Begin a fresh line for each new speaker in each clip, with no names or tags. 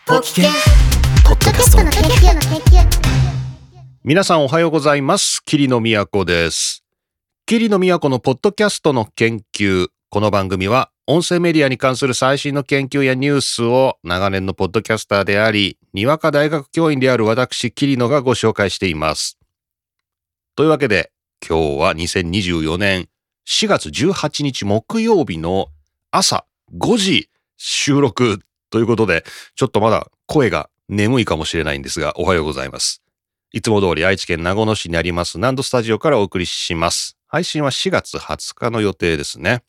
ポキケンポッドキャストの研究の研究。
皆さんおはようございます。桐野都です。桐野都のポッドキャストの研究。この番組は音声メディアに関する最新の研究やニュースを長年のポッドキャスターであり、にわか大学教員である私桐野がご紹介しています。というわけで今日は2024年4月18日木曜日の朝5時収録ということで、ちょっとまだ声が眠いかもしれないんですが、おはようございます。いつも通り愛知県名古屋市にありますナンドスタジオからお送りします。配信は4月20日の予定ですね。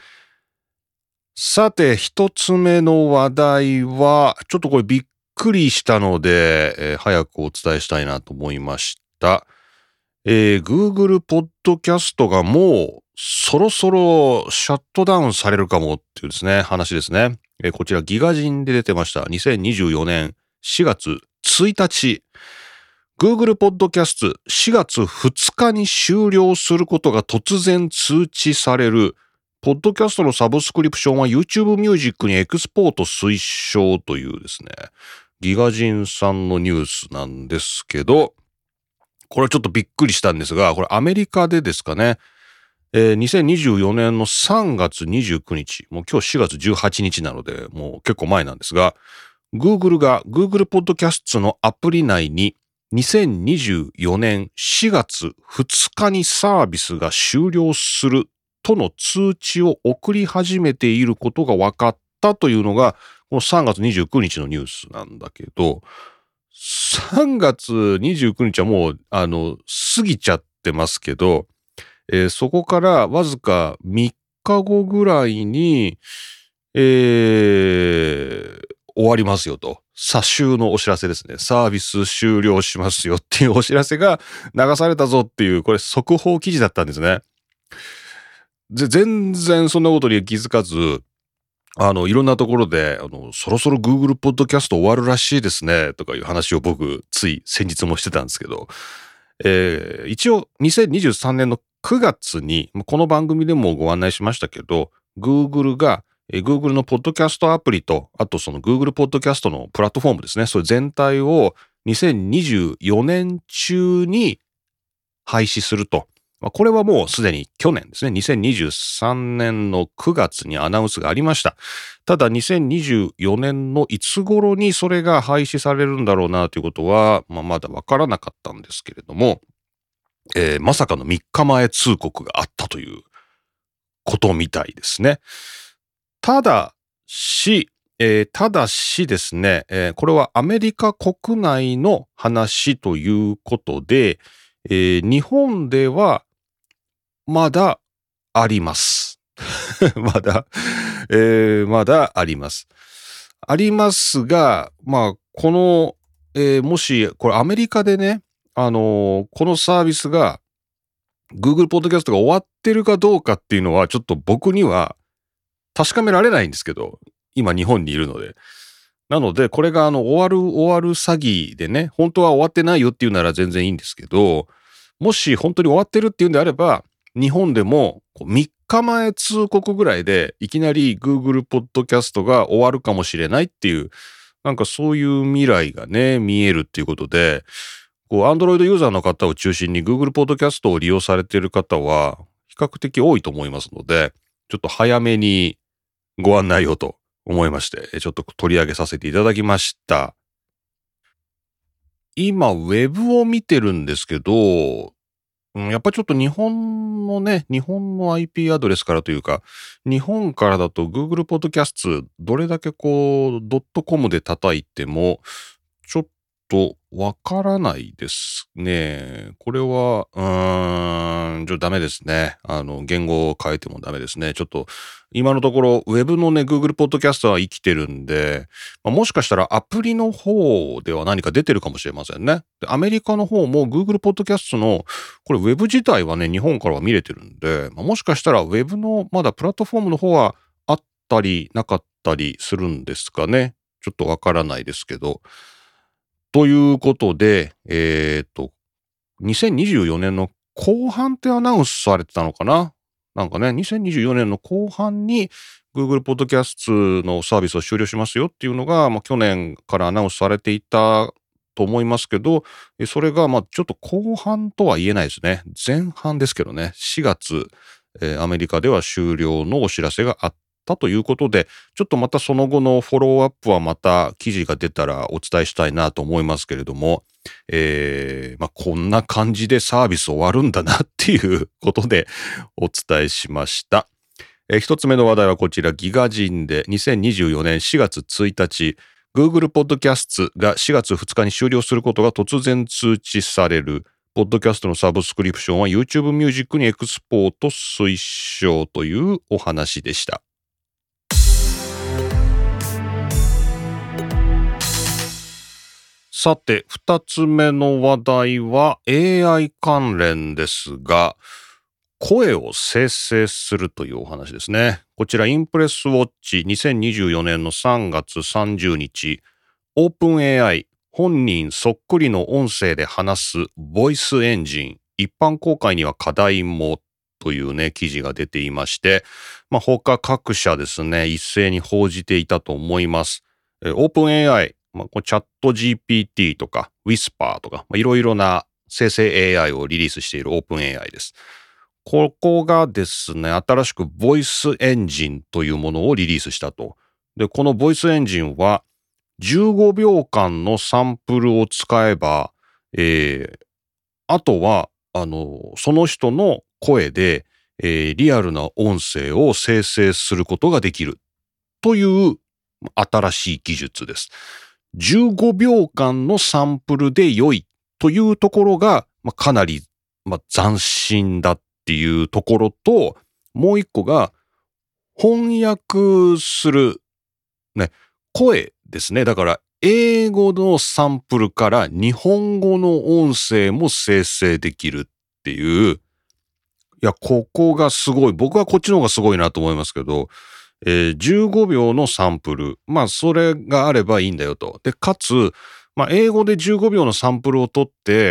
さて、一つ目の話題は、ちょっとこれびっくりしたので、早くお伝えしたいなと思いました。Google ポッドキャストがもうそろそろシャットダウンされるかもっていうですね、話ですね。こちらギガ人で出てました。2024年4月1日。Google ポッドキャスト4月2日に終了することが突然通知される。ポッドキャストのサブスクリプションは YouTube ミュージックにエクスポート推奨というですね、ギガ人さんのニュースなんですけど、これちょっとびっくりしたんですが、これアメリカでですかね、2024年の3月29日、もう今日4月18日なので、もう結構前なんですが、Google が Google ポッドキャストのアプリ内に2024年4月2日にサービスが終了するとの通知を送り始めていることが分かったというのが、この3月29日のニュースなんだけど、3月29日はもう、過ぎちゃってますけど、そこからわずか3日後ぐらいに、終わりますよと。詐集のお知らせですね。サービス終了しますよっていうお知らせが流されたぞっていう、これ速報記事だったんですね。全然そんなことに気づかず、いろんなところで、そろそろ Google ポッドキャスト終わるらしいですね、とかいう話を僕、つい先日もしてたんですけど、一応2023年の9月に、この番組でもご案内しましたけど、Google が、Google のポッドキャストアプリと、あとその Google ポッドキャストのプラットフォームですね、それ全体を2024年中に廃止すると。これはもうすでに去年ですね、2023年の9月にアナウンスがありました。ただ2024年のいつ頃にそれが廃止されるんだろうなということは、まだわからなかったんですけれども、まさかの3日前通告があったということみたいですね。ただしですね、これはアメリカ国内の話ということで、日本ではまだあります。まだあります。ありますが、この、もし、これアメリカでね、このサービスが、Google ポッドキャストが終わってるかどうかっていうのは、ちょっと僕には確かめられないんですけど、今日本にいるので。なので、これが終わる詐欺でね、本当は終わってないよっていうなら全然いいんですけど、もし本当に終わってるっていうんであれば、日本でも3日前通告ぐらいでいきなり Google ポッドキャストが終わるかもしれないっていう、なんかそういう未来がね、見えるっていうことで、Android ユーザーの方を中心に Google ポッドキャストを利用されている方は比較的多いと思いますので、ちょっと早めにご案内をと思いまして、ちょっと取り上げさせていただきました。今、ウェブを見てるんですけど、やっぱりちょっと日本の IP アドレスからというか、日本からだと Google ポッドキャストどれだけ.com で叩いても、ちょっとわからないですね。これは、ダメですね。言語を変えてもダメですね。ちょっと、今のところ、ウェブのね、Google ポッドキャストは生きてるんで、もしかしたらアプリの方では何か出てるかもしれませんね。でアメリカの方も Google ポッドキャストの、これウェブ自体はね、日本からは見れてるんで、もしかしたらウェブのまだプラットフォームの方はあったりなかったりするんですかね。ちょっとわからないですけど。ということで、2024年の後半ってアナウンスされてたのかな。なんかね、2024年の後半に Google ポッドキャストのサービスを終了しますよっていうのが、去年からアナウンスされていたと思いますけど、それがちょっと後半とは言えないですね。前半ですけどね、4月、アメリカでは終了のお知らせがあったということで、ちょっとまたその後のフォローアップはまた記事が出たらお伝えしたいなと思いますけれども、こんな感じでサービス終わるんだなっていうことでお伝えしました。一つ目の話題はこちら、ギガ人で2024年4月1日、Google ポッドキャストが4月2日に終了することが突然通知される。ポッドキャストのサブスクリプションは YouTube ミュージックにエクスポート推奨というお話でした。さて、二つ目の話題は AI 関連ですが、声を生成するというお話ですね。こちらインプレスウォッチ2024年の3月30日、オープン AI 本人そっくりの音声で話すボイスエンジン、一般公開には課題もというね、記事が出ていまして、他各社ですね、一斉に報じていたと思います。オープン AI、チャット GPT とか Whisper とか、いろいろな生成 AI をリリースしているオープン AI です。ここがですね、新しくボイスエンジンというものをリリースしたと。で、このボイスエンジンは15秒間のサンプルを使えば、あとは、その人の声で、リアルな音声を生成することができるという新しい技術です。15秒間のサンプルで良いというところが、かなり、斬新だっていうところと、もう一個が翻訳する、ね、声ですね。だから英語のサンプルから日本語の音声も生成できるっていう、いや、ここがすごい。僕はこっちの方がすごいなと思いますけど、15秒のサンプル。それがあればいいんだよと。で、かつ、英語で15秒のサンプルを取って、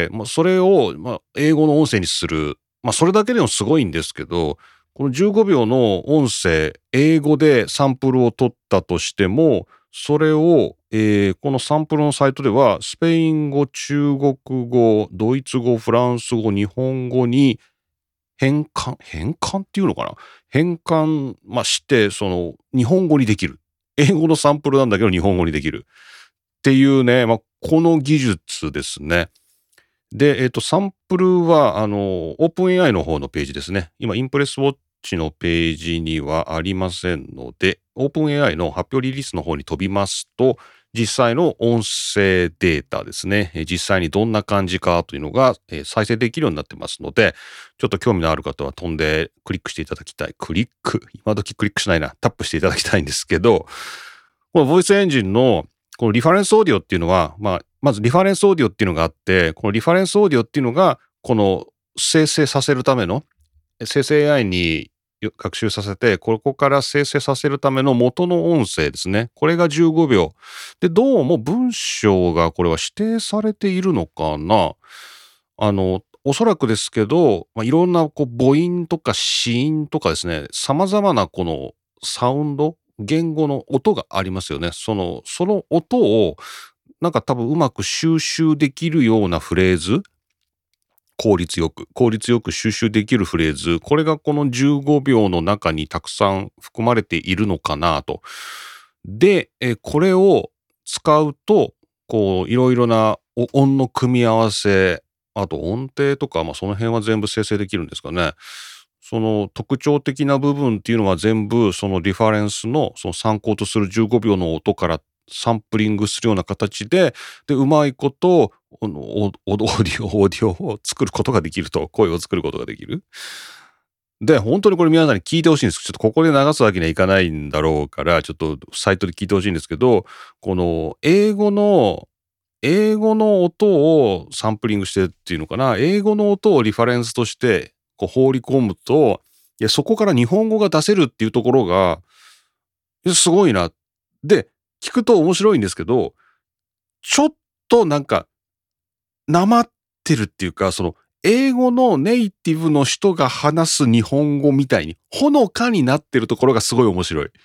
それを、英語の音声にする。それだけでもすごいんですけど、この15秒の音声、英語でサンプルを取ったとしても、それを、このサンプルのサイトでは、スペイン語、中国語、ドイツ語、フランス語、日本語に変換っていうのかな、変換、して、日本語にできる。英語のサンプルなんだけど日本語にできる。っていうね、この技術ですね。で、サンプルは、オープン AI の方のページですね。今、インプレスウォッチのページにはありませんので、オープン AI の発表リリースの方に飛びますと、実際の音声データですね。実際にどんな感じかというのが再生できるようになってますので、ちょっと興味のある方は飛んでクリックしていただきたい。今時クリックしないな。タップしていただきたいんですけど、このボイスエンジンのこのリファレンスオーディオっていうのは、まずリファレンスオーディオっていうのがあって、このリファレンスオーディオっていうのが、この生成させるための、生成 AI に学習させて、ここから生成させるための元の音声ですね。これが15秒。で、どうも文章がこれは指定されているのかな。おそらくですけど、いろんな母音とか子音とかですね、様々なこのサウンド、言語の音がありますよね。その音をなんか多分うまく収集できるようなフレーズ、効率よく収集できるフレーズ、これがこの15秒の中にたくさん含まれているのかなと。で、これを使うと、いろいろな音の組み合わせ、あと音程とか、その辺は全部生成できるんですかね。その特徴的な部分っていうのは全部そのリファレンスのその参考とする15秒の音からサンプリングするような形で、うまいことオーディオを作ることができると、声を作ることができる。で、本当にこれ皆さんに聞いてほしいんです。ちょっとここで流すわけにはいかないんだろうから、ちょっとサイトで聞いてほしいんですけど、この英語の音をサンプリングしてっていうのかな、英語の音をリファレンスとして放り込むと、そこから日本語が出せるっていうところが、すごいな。で、聞くと面白いんですけど、ちょっとなんか、なまってるっていうか、英語のネイティブの人が話す日本語みたいに、ほのかになってるところがすごい面白い。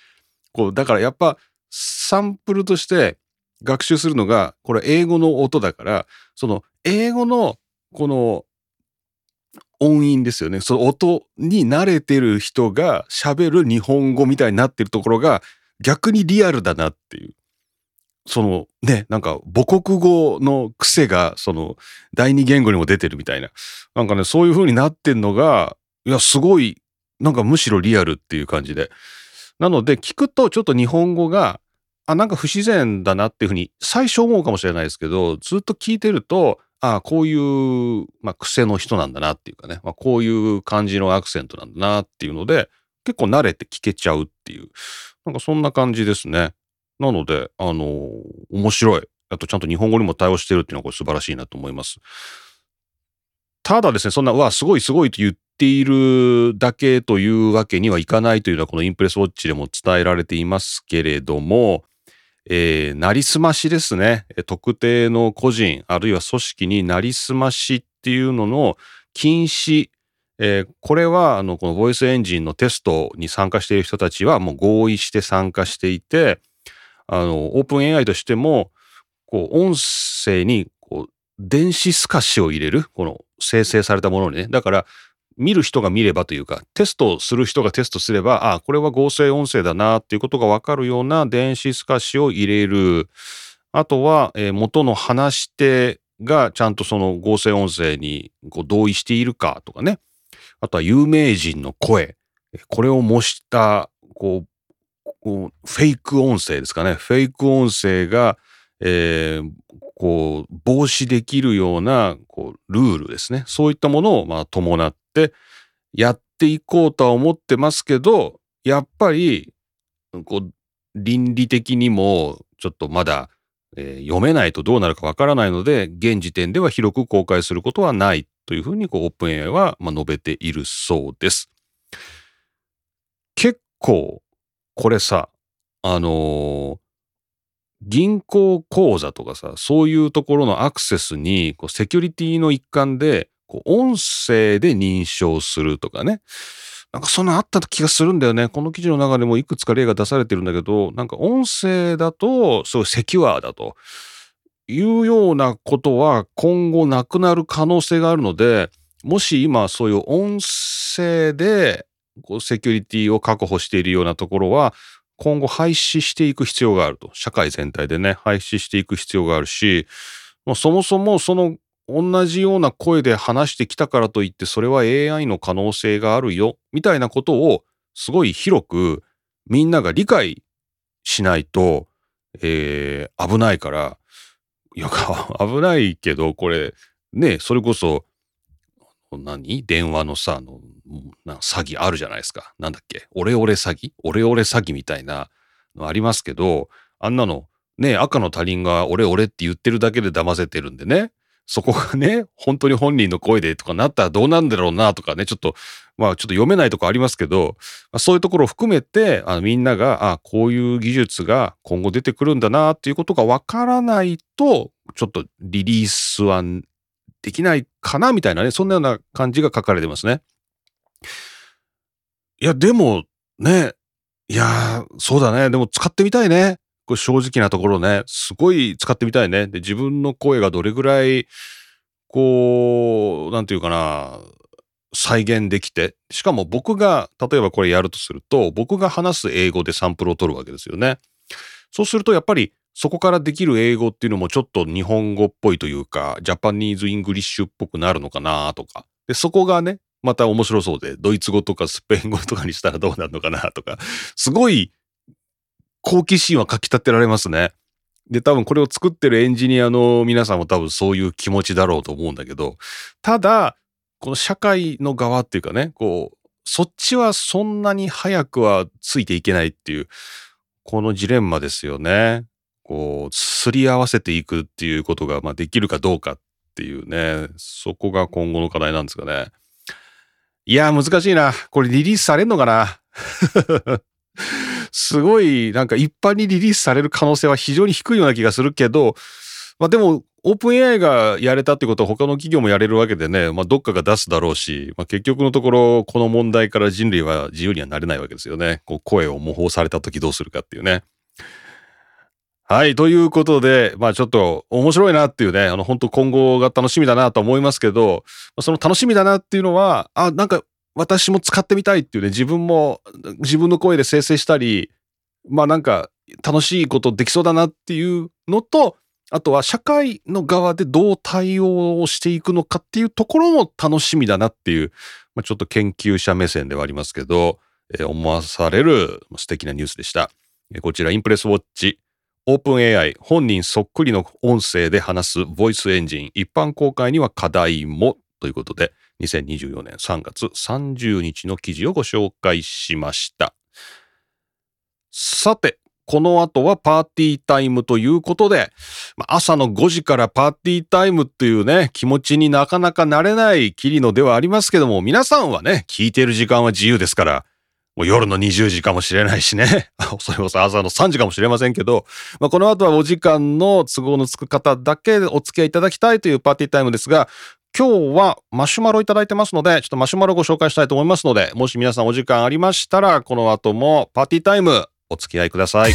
だからやっぱサンプルとして学習するのが、これ英語の音だから、その英語のこの音韻ですよね。その音に慣れてる人が喋る日本語みたいになってるところが逆にリアルだなっていう。そのね、なんか母国語の癖がその第二言語にも出てるみたいな。なんかね、そういう風になってんのが、いや、すごい、なんかむしろリアルっていう感じで。なので聞くとちょっと日本語が、なんか不自然だなっていう風に最初思うかもしれないですけど、ずっと聞いてると、こういう、癖の人なんだなっていうかね、こういう感じのアクセントなんだなっていうので、結構慣れて聞けちゃうっていう、なんかそんな感じですね。なので、面白い。あとちゃんと日本語にも対応してるっていうのはこれ素晴らしいなと思います。ただですね、そんな、すごいすごいと言っているだけというわけにはいかないというのはこのインプレスウォッチでも伝えられていますけれども、なりすましですね。特定の個人あるいは組織になりすましっていうのの禁止、これはこのボイスエンジンのテストに参加している人たちはもう合意して参加していて、オープン AI としても音声に電子透かしを入れる、この生成されたものにね。だから見る人が見ればというか、テストする人がテストすれば、これは合成音声だなっていうことがわかるような電子透かしを入れる。あとは、元の話し手がちゃんとその合成音声に同意しているかとかね。あとは有名人の声。これを模したフェイク音声ですかね。フェイク音声が、防止できるようなルールですね。そういったものを伴ってやっていこうとは思ってますけど、やっぱり倫理的にもちょっとまだ、読めないとどうなるかわからないので、現時点では広く公開することはないというふうにオープン AI は述べているそうです。結構これさ、銀行口座とかさ、そういうところのアクセスにセキュリティの一環で音声で認証するとかね。なんかそんなあった気がするんだよね。この記事の中でもいくつか例が出されてるんだけど、なんか音声だとそうセキュアだというようなことは今後なくなる可能性があるので、もし今そういう音声でセキュリティを確保しているようなところは今後廃止していく必要があると。社会全体でね、廃止していく必要があるし、そもそもその同じような声で話してきたからといってそれは AI の可能性があるよみたいなことをすごい広くみんなが理解しないと、危ないから、いや危ないけどこれね、それこそ電話のさ、詐欺あるじゃないですか。なんだっけ、オレオレ詐欺みたいなのありますけど、あんなのね、赤の他人がオレオレって言ってるだけで騙せてるんでね、そこがね、本当に本人の声でとかなったらどうなんだろうなとかね、ちょっと読めないとこありますけど、そういうところを含めて、みんなが、こういう技術が今後出てくるんだなっていうことがわからないと、ちょっとリリースはできないかなみたいなね、そんなような感じが書かれてますね。いや、でも、ね、そうだね。でも使ってみたいね。これ正直なところね、すごい使ってみたいね。で、自分の声がどれぐらい、なんていうかな、再現できて、しかも僕が、例えばこれやるとすると、僕が話す英語でサンプルを取るわけですよね。そうするとやっぱり、そこからできる英語っていうのもちょっと日本語っぽいというか、ジャパニーズ・イングリッシュっぽくなるのかなとか。で、そこがね、また面白そうで、ドイツ語とかスペイン語とかにしたらどうなるのかなとか、すごい好奇心はかき立てられますね。で、多分これを作ってるエンジニアの皆さんも多分そういう気持ちだろうと思うんだけど、ただ、この社会の側っていうかね、そっちはそんなに早くはついていけないっていう、このジレンマですよね。すり合わせていくっていうことが、できるかどうかっていうね、そこが今後の課題なんですかね。いや、難しいな。これリリースされんのかなすごい、なんか一般にリリースされる可能性は非常に低いような気がするけど、でも、 オープン AI がやれたってことは他の企業もやれるわけでね、どっかが出すだろうし、結局のところこの問題から人類は自由にはなれないわけですよね。声を模倣された時どうするかっていうね。はい。ということで、ちょっと面白いなっていうね、本当今後が楽しみだなと思いますけど、その楽しみだなっていうのは、なんか私も使ってみたいっていうね、自分も自分の声で生成したり、なんか楽しいことできそうだなっていうのと、あとは社会の側でどう対応をしていくのかっていうところも楽しみだなっていう、ちょっと研究者目線ではありますけど、思わされる素敵なニュースでした。こちらインプレスウォッチ、オープン AI 本人そっくりの音声で話すボイスエンジン一般公開には課題もということで、2024年3月30日の記事をご紹介しました。さて、この後はパーティータイムということで、朝の5時からパーティータイムっていうね、気持ちになかなかなれないキリノではありますけども、皆さんはね、聞いている時間は自由ですから、もう夜の20時かもしれないしね、それこそ朝の3時かもしれませんけど、この後はお時間の都合のつく方だけお付き合いいただきたいというパーティータイムですが、今日はマシュマロいただいてますので、ちょっとマシュマロご紹介したいと思いますので、もし皆さんお時間ありましたら、この後もパーティータイムお付き合いください。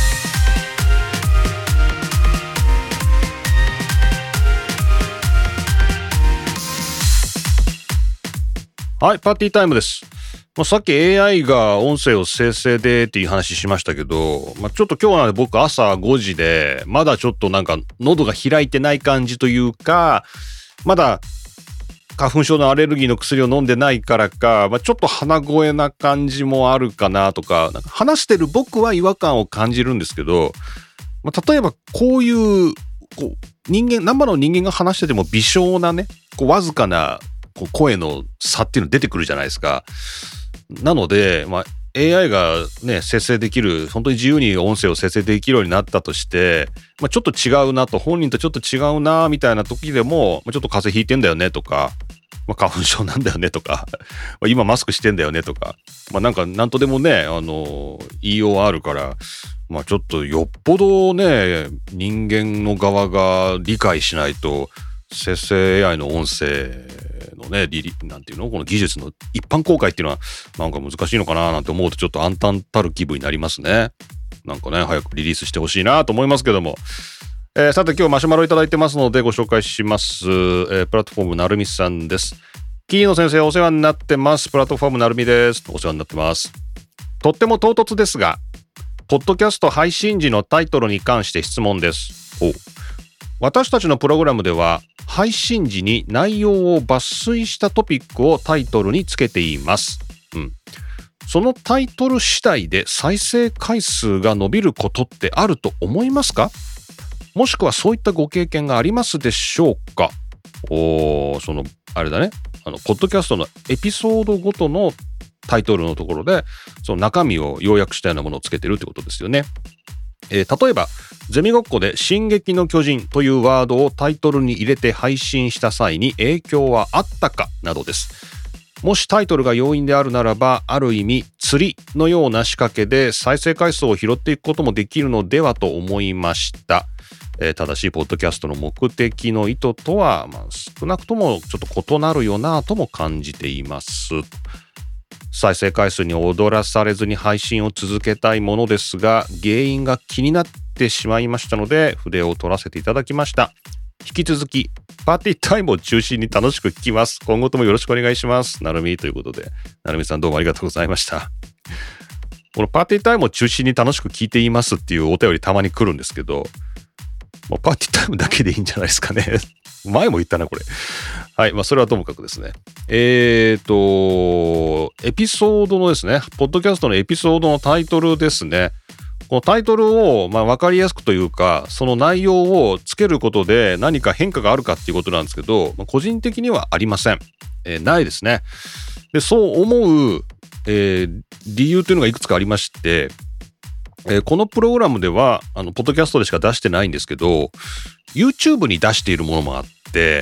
はい、パーティータイムです。さっき AI が音声を生成でっていう話しましたけど、ちょっと今日は僕朝5時で、まだちょっとなんか喉が開いてない感じというか、まだ花粉症のアレルギーの薬を飲んでないからか、ちょっと鼻声な感じもあるかなとか、なんか話してる僕は違和感を感じるんですけど、例えばこういう生の人間が話してても微小なね、わずかな声の差っていうの出てくるじゃないですか。なので、AI がね、生成できる、本当に自由に音声を生成できるようになったとして、ちょっと違うなと、本人とちょっと違うなみたいな時でも、ちょっと風邪ひいてんだよねとか、花粉症なんだよねとか、今マスクしてんだよねとか、なんとでもね、言いようはあるから、ちょっとよっぽどね、人間の側が理解しないと、生成 AI の音声のね、なんていうの、この技術の一般公開っていうのはなんか難しいのかななんて思うとちょっと暗淡たる気分になりますね。なんかね、早くリリースしてほしいなと思いますけども。さて今日マシュマロいただいてますのでご紹介します。プラットフォームなるみさんです。キーノ先生お世話になってます。プラットフォームなるみです。お世話になってます。とっても唐突ですが、ポッドキャスト配信時のタイトルに関して質問です。私たちのプログラムでは配信時に内容を抜粋したトピックをタイトルにつけています。そのタイトル次第で再生回数が伸びることってあると思いますか？もしくはそういったご経験がありますでしょうか？あれだね。ポッドキャストのエピソードごとのタイトルのところで、その中身を要約したようなものをつけてるってことですよね。例えばゼミごっこで進撃の巨人というワードをタイトルに入れて配信した際に影響はあったかなどです。もしタイトルが要因であるならば、ある意味釣りのような仕掛けで再生回数を拾っていくこともできるのではと思いました。ただしポッドキャストの目的の意図とは、少なくともちょっと異なるよなとも感じています。再生回数に踊らされずに配信を続けたいものですが、原因が気になってしまいましたので筆を取らせていただきました。引き続きパーティータイムを中心に楽しく聞きます。今後ともよろしくお願いします。なるみということで、なるみさんどうもありがとうございました。このパーティータイムを中心に楽しく聞いていますっていうお便りたまに来るんですけど、もうパーティータイムだけでいいんじゃないですかね。前も言ったなこれ。はい、それはともかくですね。エピソードのですね、ポッドキャストのエピソードのタイトルですね。このタイトルを分かりやすくというか、その内容をつけることで何か変化があるかっていうことなんですけど、個人的にはありません。ないですね。で、そう思う、理由というのがいくつかありまして、このプログラムではポッドキャストでしか出してないんですけど、 YouTube に出しているものもあって、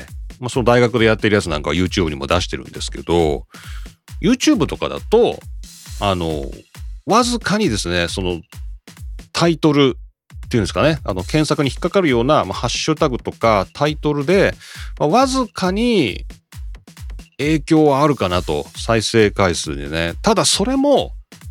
その大学でやってるやつなんかは YouTube にも出してるんですけど、 YouTube とかだとわずかにですね、そのタイトルていうんですかね、検索に引っかかるような、ハッシュタグとかタイトルで、わずかに影響はあるかなと、再生回数にね。ただそれも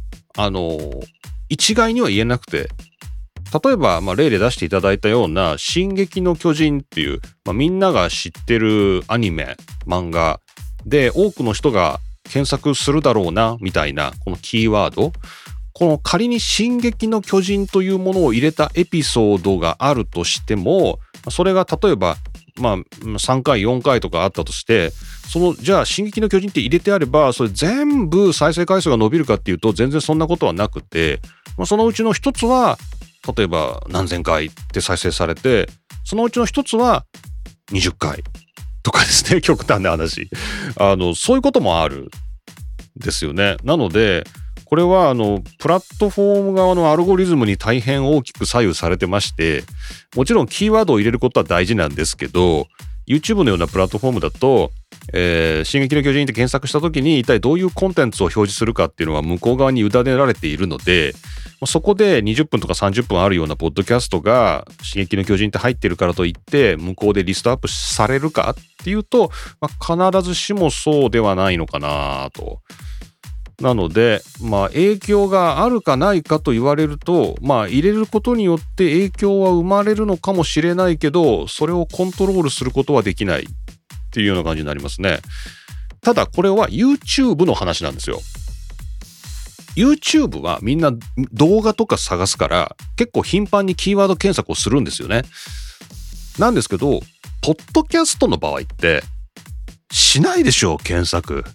一概には言えなくて、例えば、例で出していただいたような進撃の巨人っていう、みんなが知ってるアニメ、漫画で多くの人が検索するだろうなみたいなこのキーワード、この仮に進撃の巨人というものを入れたエピソードがあるとしても、それが例えば3回4回とかあったとして、じゃあ進撃の巨人って入れてあればそれ全部再生回数が伸びるかっていうと全然そんなことはなくて、そのうちの一つは例えば何千回って再生されて、そのうちの一つは20回とかですね、極端な話。そういうこともあるんですよね。なのでこれはプラットフォーム側のアルゴリズムに大変大きく左右されてまして、もちろんキーワードを入れることは大事なんですけど、 YouTube のようなプラットフォームだと、進撃の巨人って検索した時に一体どういうコンテンツを表示するかっていうのは向こう側に委ねられているので、そこで20分とか30分あるようなポッドキャストが進撃の巨人って入ってるからといって向こうでリストアップされるかっていうと、必ずしもそうではないのかなと。なので影響があるかないかと言われると、入れることによって影響は生まれるのかもしれないけど、それをコントロールすることはできないっていうような感じになりますね。ただこれは YouTube の話なんですよ。 YouTube はみんな動画とか探すから結構頻繁にキーワード検索をするんですよね。なんですけどポッドキャストの場合ってしないでしょう、検索。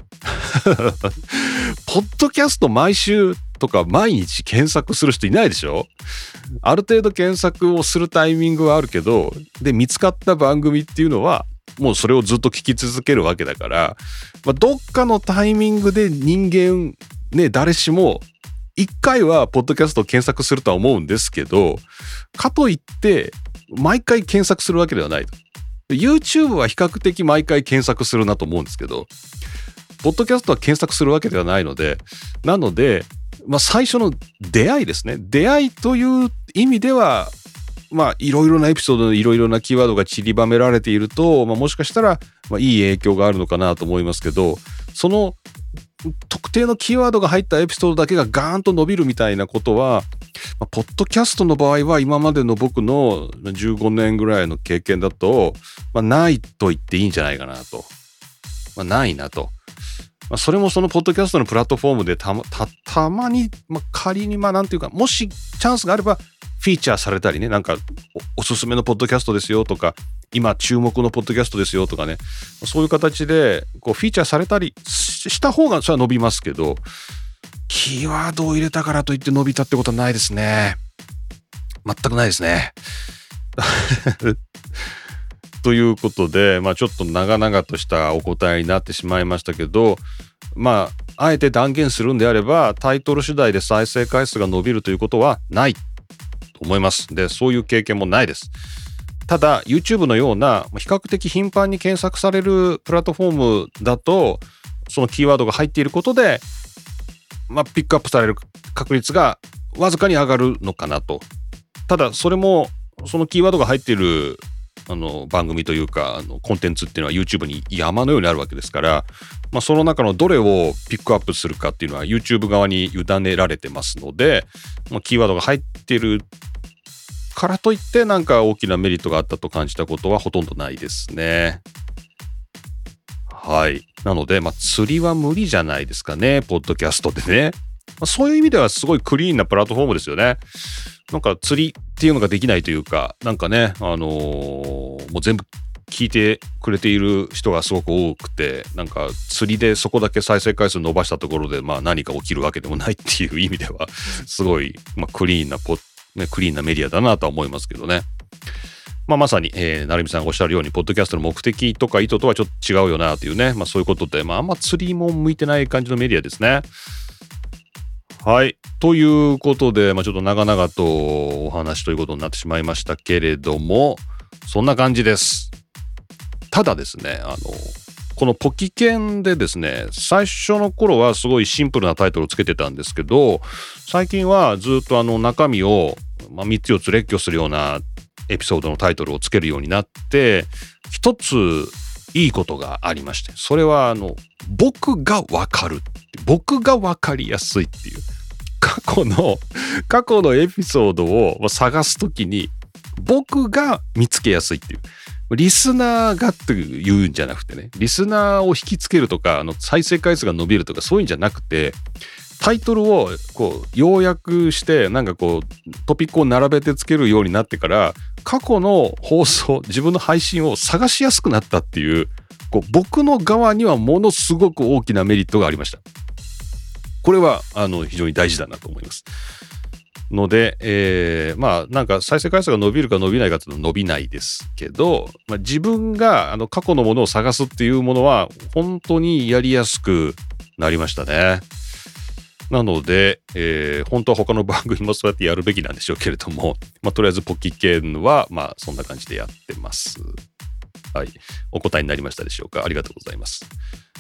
ポッドキャスト毎週とか毎日検索する人いないでしょ。ある程度検索をするタイミングはあるけど、で見つかった番組っていうのはもうそれをずっと聞き続けるわけだから、どっかのタイミングで人間ね、誰しも一回はポッドキャストを検索するとは思うんですけど、かといって毎回検索するわけではないと。 YouTube は比較的毎回検索するなと思うんですけど、ポッドキャストは検索するわけではないので、なので、最初の出会いですね。出会いという意味では、いろいろなエピソードでいろいろなキーワードが散りばめられていると、もしかしたら、いい影響があるのかなと思いますけど、その特定のキーワードが入ったエピソードだけがガーンと伸びるみたいなことは、ポッドキャストの場合は今までの僕の15年ぐらいの経験だと、ないと言っていいんじゃないかなと。ないなと。それもそのポッドキャストのプラットフォームでたまに、仮になんていうか、もしチャンスがあればフィーチャーされたりね、なんか おすすめのポッドキャストですよとか、今注目のポッドキャストですよとかね、そういう形でこうフィーチャーされたりした方がそれは伸びますけど、キーワードを入れたからといって伸びたってことはないですね。全くないですね。ということで、ちょっと長々としたお答えになってしまいましたけど、あえて断言するんであれば、タイトル次第で再生回数が伸びるということはないと思います。で、そういう経験もないです。ただ YouTube のような比較的頻繁に検索されるプラットフォームだと、そのキーワードが入っていることで、ピックアップされる確率がわずかに上がるのかなと。ただそれもそのキーワードが入っている番組というかコンテンツっていうのは YouTube に山のようにあるわけですから、その中のどれをピックアップするかっていうのは YouTube 側に委ねられてますので、キーワードが入っているからといってなんか大きなメリットがあったと感じたことはほとんどないですね。はい。なので釣りは無理じゃないですかね、ポッドキャストでね。そういう意味ではすごいクリーンなプラットフォームですよね。なんか釣りっていうのができないというか、なんかね、もう全部聞いてくれている人がすごく多くて、なんか釣りでそこだけ再生回数伸ばしたところで何か起きるわけでもないっていう意味ではすごい、クリーンなメディアだなとは思いますけどね。まさに、成美さんがおっしゃるようにポッドキャストの目的とか意図とはちょっと違うよなというね、そういうことで、あんま釣りも向いてない感じのメディアですね。はい。ということで、ちょっと長々とお話ということになってしまいましたけれども、そんな感じです。ただですね、このポキケンでですね、最初の頃はすごいシンプルなタイトルをつけてたんですけど、最近はずっと中身を 3つ4つ列挙するようなエピソードのタイトルをつけるようになって、一ついいことがありまして、それは僕がわかる、僕がわかりやすいっていう、過去のエピソードを探すときに僕が見つけやすいっていう、リスナーがっていうんじゃなくてね、リスナーを引きつけるとか再生回数が伸びるとかそういうんじゃなくて、タイトルをこう要約してなんかこうトピックを並べてつけるようになってから、過去の放送、自分の配信を探しやすくなったっていう、僕の側にはものすごく大きなメリットがありました。これは非常に大事だなと思いますので、なんか再生回数が伸びるか伸びないかっていうのは伸びないですけど、自分が過去のものを探すっていうものは本当にやりやすくなりましたね。なので、本当は他の番組もそうやってやるべきなんでしょうけれども、とりあえずポキケンはそんな感じでやってます。はい、お答えになりましたでしょうか。ありがとうございます。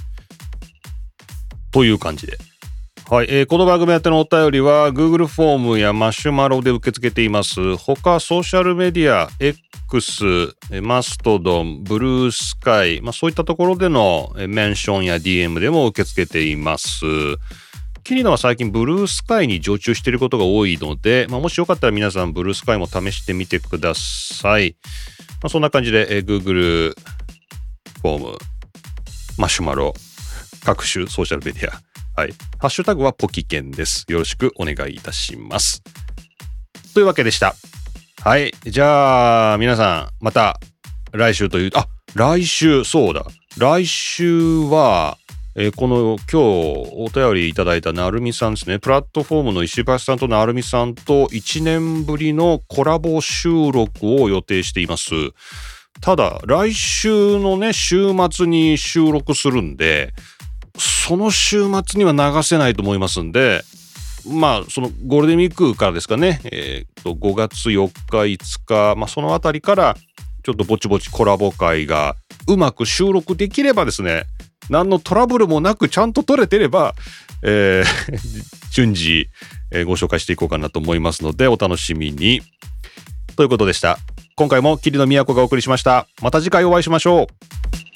という感じで、はい、この番組宛てのお便りは Google フォームやマシュマロで受け付けています。他ソーシャルメディア X、マストドン、ブルースカイ、そういったところでのメンションや DM でも受け付けています。キリノは最近ブルースカイに常駐していることが多いので、もしよかったら皆さんブルースカイも試してみてください。そんな感じで、Google フォーム、マシュマロ、各種ソーシャルメディア、はい、ハッシュタグはポキケンです。よろしくお願いいたします。というわけでした。はい、じゃあ皆さんまた来週という、来週、そうだ、来週はこの今日お便りいただいたなるみさんですね。プラットフォームの石橋さんとなるみさんと1年ぶりのコラボ収録を予定しています。ただ来週のね週末に収録するんで、その週末には流せないと思いますんで、そのゴールデンウィークからですかね、5月4日5日、そのあたりからちょっとぼちぼちコラボ会がうまく収録できればですね、何のトラブルもなくちゃんと撮れてれば、順次、ご紹介していこうかなと思いますのでお楽しみに。ということでした。今回も桐野都がお送りしました。また次回お会いしましょう。